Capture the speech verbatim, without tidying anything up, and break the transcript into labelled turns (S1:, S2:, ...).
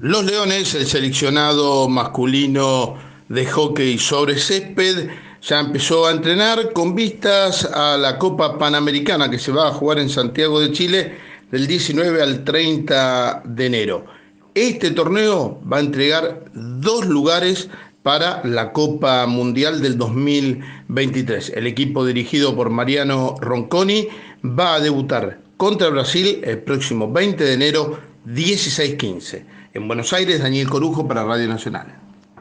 S1: Los Leones, el seleccionado masculino de hockey sobre césped, ya empezó a entrenar con vistas a la Copa Panamericana que se va a jugar en Santiago de Chile del diecinueve al treinta de enero. Este torneo va a entregar dos lugares para la Copa Mundial del dos mil veintitrés. El equipo dirigido por Mariano Ronconi va a debutar contra Brasil el próximo veinte de enero, dieciséis quince. En Buenos Aires, Daniel Corujo para Radio Nacional.